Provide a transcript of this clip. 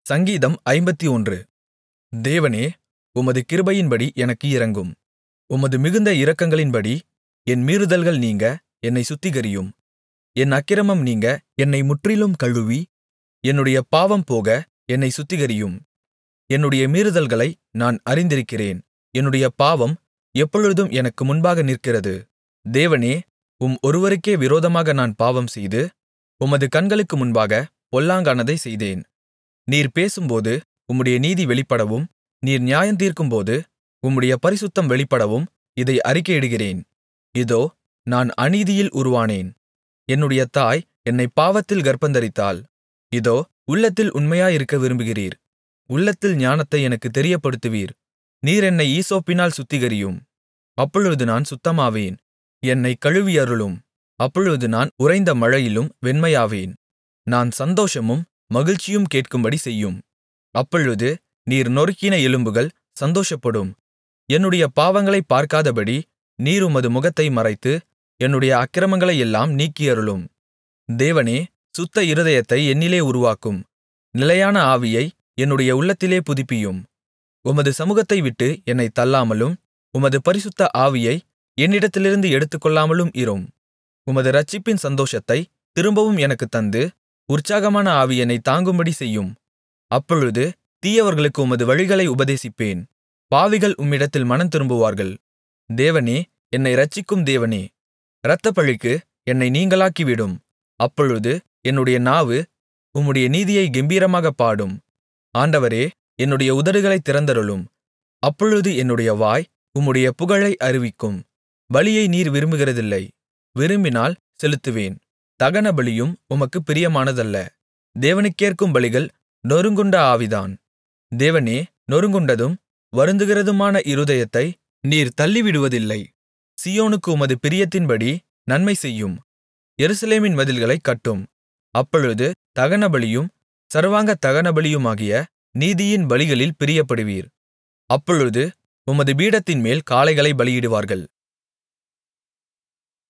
சங்கீதம் 51. தேவனே, உமது கிருபையின்படி எனக்கு இரங்கும். உமது மிகுந்த இரக்கங்களின்படி என் மீறுதல்கள் நீங்க என்னைச் சுத்திகரியும். என் அக்கிரமம் நீங்க என்னை முற்றிலும் கழுவி, என்னுடைய பாவம் போக என்னைச் சுத்திகரியும். என்னுடைய மீறுதல்களை நான் அறிந்திருக்கிறேன். என்னுடைய பாவம் எப்பொழுதும் எனக்கு முன்பாக நிற்கிறது. தேவனே, ஒருவருக்கே விரோதமாக நான் பாவம்செய்து, உமது கண்களுக்கு முன்பாகப் பொல்லாங்கானதைச் செய்தேன். நீர் பேசும்போது உம்முடைய நீதி வெளிப்படவும், நீர் நியாயந்தீர்க்கும்போது உம்முடைய பரிசுத்தம் வெளிப்படவும் இதை அறிக்கையிடுகிறேன். இதோ, நான் அநீதியில் உருவானேன். என்னுடைய தாய் என்னைப் பாவத்தில் கர்ப்பந்தரித்தாள். இதோ, உள்ளத்தில் உண்மையாயிருக்க விரும்புகிறீர். உள்ளத்தில் ஞானத்தை எனக்குத் தெரியப்படுத்துவீர். நீர் என்னை ஈசோப்பினால் சுத்திகரியும், அப்பொழுது நான் சுத்தமாவேன். என்னைக் கழுவியருளும், அப்பொழுது நான் உறைந்த மழையிலும் வெண்மையாவேன். நான் சந்தோஷமும் மகிழ்ச்சியும் கேட்கும்படி செய்யும், அப்பொழுது நீர் நொறுக்கின எலும்புகள் சந்தோஷப்படும். என்னுடைய பாவங்களைப் பார்க்காதபடி நீர் உமது முகத்தை மறைத்து, என்னுடைய அக்கிரமங்களையெல்லாம் நீக்கியருளும். தேவனே, சுத்த இருதயத்தை என்னிலே உருவாக்கும். நிலையான ஆவியை என்னுடைய உள்ளத்திலே புதுப்பியும். உமது சமுகத்தை விட்டு என்னைத் தள்ளாமலும், உமது பரிசுத்த ஆவியை என்னிடத்திலிருந்து எடுத்துக்கொள்ளாமலும் இரும். உமது இரட்சிப்பின் சந்தோஷத்தை திரும்பவும் எனக்குத் தந்து, உற்சாகமான ஆவி என்னைத் தாங்கும்படி செய்யும். அப்பொழுது தீயவர்களுக்கு உமது வழிகளை உபதேசிப்பேன். பாவிகள் உம்மிடத்தில் மனந்திரும்புவார்கள். தேவனே, என்னை இரட்சிக்கும் தேவனே, இரத்தப்பழிக்கு என்னை நீங்கலாக்கிவிடும். அப்பொழுது என்னுடைய நாவு உம்முடைய நீதியைக் கெம்பீரமாகப் பாடும். ஆண்டவரே, என்னுடைய உதடுகளைத் திறந்தருளும். அப்பொழுது என்னுடைய வாய் உம்முடைய புகழை அறிவிக்கும். பலியை நீர் விரும்புகிறதில்லை. விரும்பினால் செலுத்துவேன். தகனபலியும் உமக்குப் பிரியமானதல்ல. தேவனுக்கேற்கும் பலிகள் நொறுங்குண்ட ஆவிதான். தேவனே, நொறுங்குண்டதும் வருந்துகிறதுமான இருதயத்தை நீர் தள்ளிவிடுவதில்லை. சீயோனுக்கு உமது பிரியத்தின்படி நன்மை செய்யும். எருசலேமின் மதில்களைக் கட்டும். அப்பொழுது தகனபலியும் சர்வாங்க தகனபலியுமாகிய நீதியின் பலிகளில் பிரியப்படுவீர். அப்பொழுது உமது பீடத்தின்மேல் காளைகளைப் பலியிடுவார்கள்.